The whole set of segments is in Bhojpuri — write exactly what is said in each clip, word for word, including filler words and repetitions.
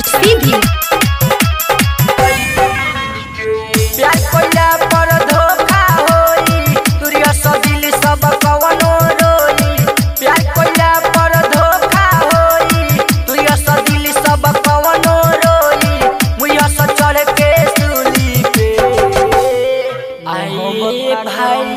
हट सीधी प्यार कोइला पर धोखा होई तुरिया सदिल सब कवनो रोई। प्यार कोइला पर धोखा होई तुरिया सदिल सब कवनो रोई। मुइया से चढ़ के सूली पे आए भाई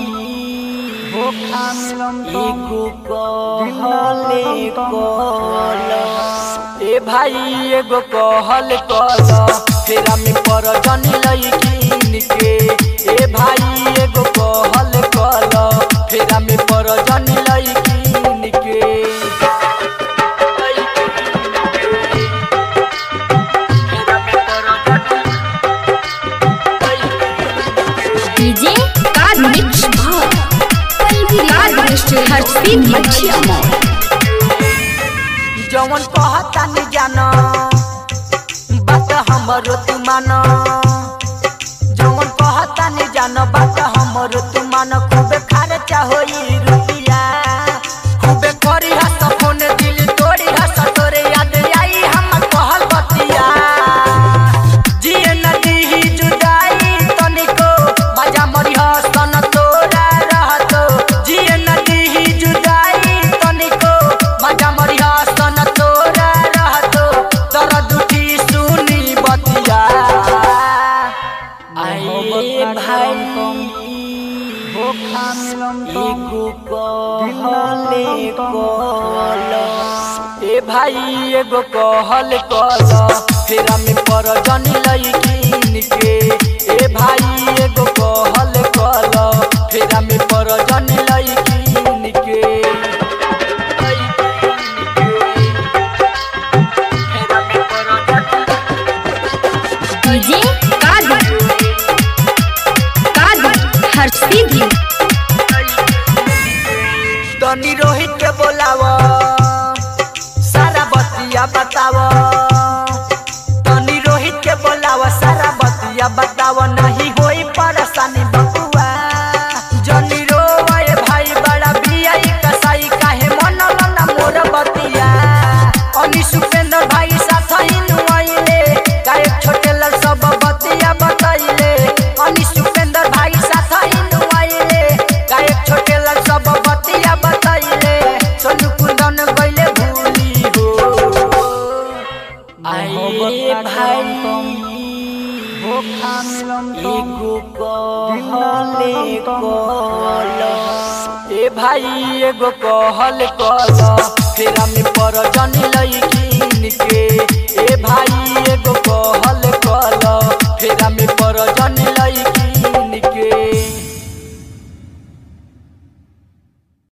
धोखा मिलम एगो कहले कल ए भाई एगो कहल कल फेरा में पर जनी लईकिन के। ए भाई एगो कहल कल फेरा में पर जनी लईकिन के। डीजे कार मिक्स भाग हट सीधी मछिया मोड़ जवन कहता नहीं जाना बात हमरो तू मानो। जवन कहता नहीं जानो बात हमरो तू मानो। खूबे खर्चा होई रुपिया खूबे करी हस फोन दिल तोड़ी हस तोरे याद आई हम कहल बतिया। जिए नदी ही जुदाई तनिको मजा मरी हसन तोरा रहतो। जिए नदी ही जुदाई तनिको मजा मरी हसन तोरा रहतो। दर्द उठी सुनी बतिया आए भाई धोखा मिलम एगो कहले कल ए भाई एगो कहल कल फेरा में पर जनी लईकिन के। ए भाई एगो कहल कल फेरा में पर जनी लईकिन के। डीजे कार हट सीधी तनी रोहित के बोलावा सारा बतिया बतावा। तनी रोहित के बोलावा सारा बतिया बतावा। नहीं होई परेशानी बकुआ जनी रोए भाई बड़ा बियाई कसाई काहे मनल ना मोर बतिया। अनी सुपेंद्र भाई साथ हिनु आइले गायक छोटे लाल सब बतिया बताइले। अनी सुपेंद्र भाई साथ हिनु आइले गायक छोटे लाल सब बतिया बताइले। सोनू कुंदन गइले भूली हो आए भाई धोखा मिलम एगो कहले कल ए भाई एगो कहल कल फेरा में पर जनी लईकिन